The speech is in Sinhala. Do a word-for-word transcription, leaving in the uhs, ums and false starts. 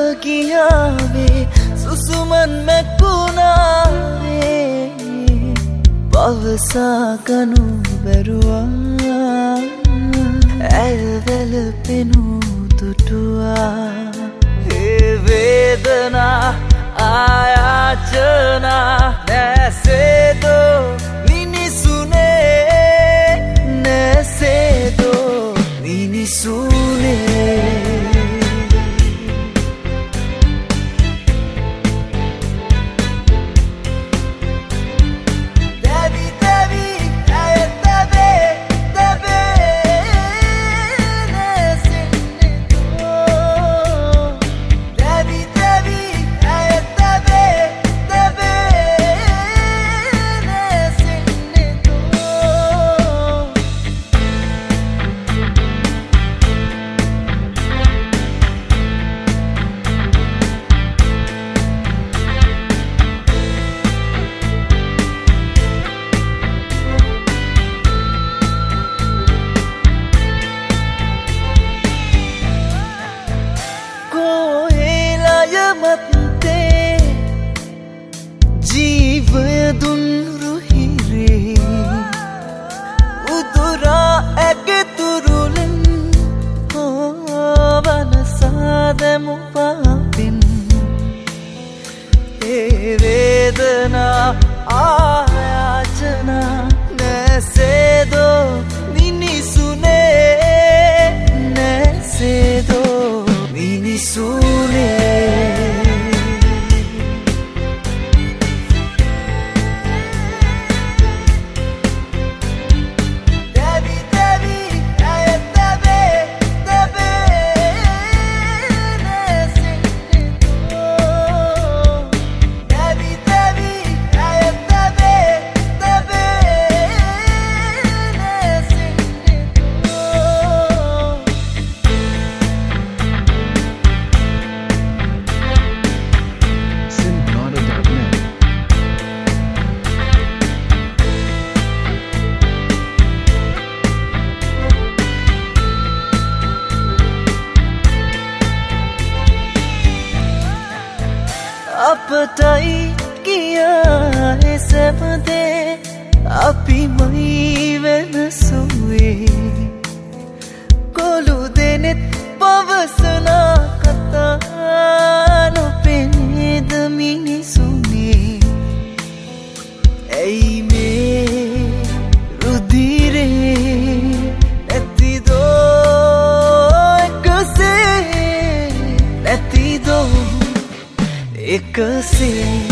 කියාවේ සුසුමන් මැකුණාවේ පවසා ගනු බැරුවා ඇල්වැල පෙනූ දුටුවා ඒ වේදනා ආයාචනා නැසේදෝ මිනිසුනේ නැසේදෝ මිනිසුනේ जीवय दुन्रु हिरे उदुरा एके तुरुलिन वनसादमु पापिन ए वेदना आयाचना नैसेदो मिनिसुने नैसेदो मिनिसुने අපටයි කියා එසැපදේ අපි මයි වෙනසුවේ කොළු දෙනෙත් පවසනා කතා නොපෙනේද මිනිසුනේ ඇයි මේ රුධිරේ නැතිදෝ එකසේ නැතිදෝ එකසේ